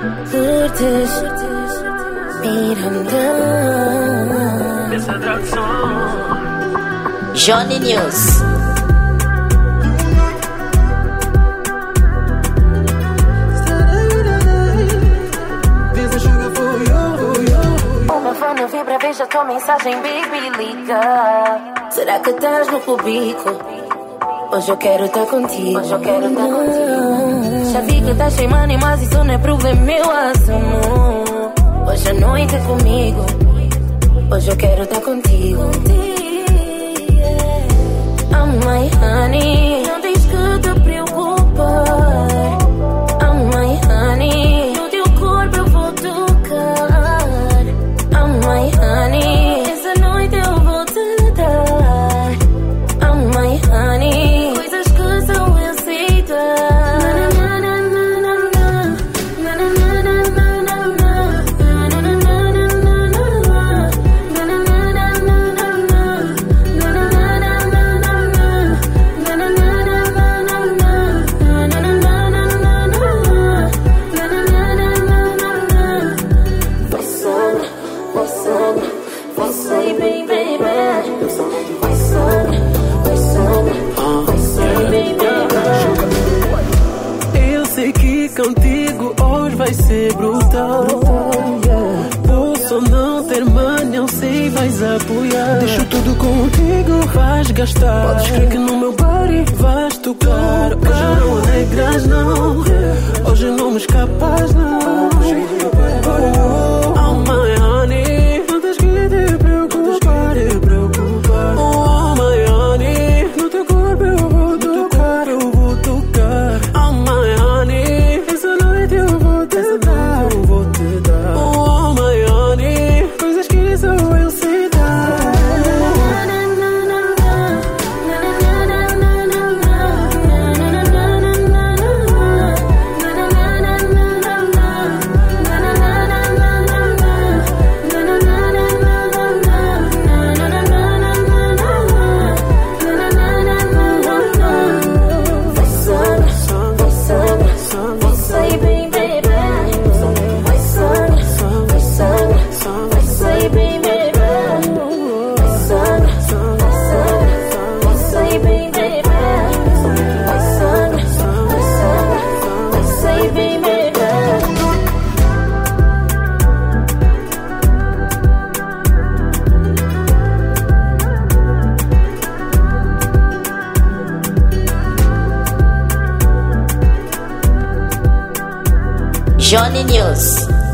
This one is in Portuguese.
Curtes Miranda. Essa tradução Johnny News. Não vibra, veja tua mensagem, baby, liga. Será que estás no cubico? Hoje eu quero estar contigo. Já vi que estás sem money, mas isso não é problema meu, assumo. Hoje a noite é comigo. Hoje eu quero estar contigo. Oh my honey, não tens que te preocupar. Oh my honey, no teu corpo eu vou tocar. Oh my honey, essa noite eu vou te dar. Oh my honey, coisas que são aceitas. Contigo hoje vai ser brutal. Posso não ter money, eu sei vais apoiar. Deixo tudo contigo, vais gastar. Podes crer que no meu body vais tocar. Hoje não alegras não, hoje não me escapas não. Oh my honey, não tens que te preocupar. Oh my honey, no teu corpo eu vou tocar. Oh my honey, essa noite eu vou te dar. Oh my honey, coisas que só eu sei dar. Johnny News.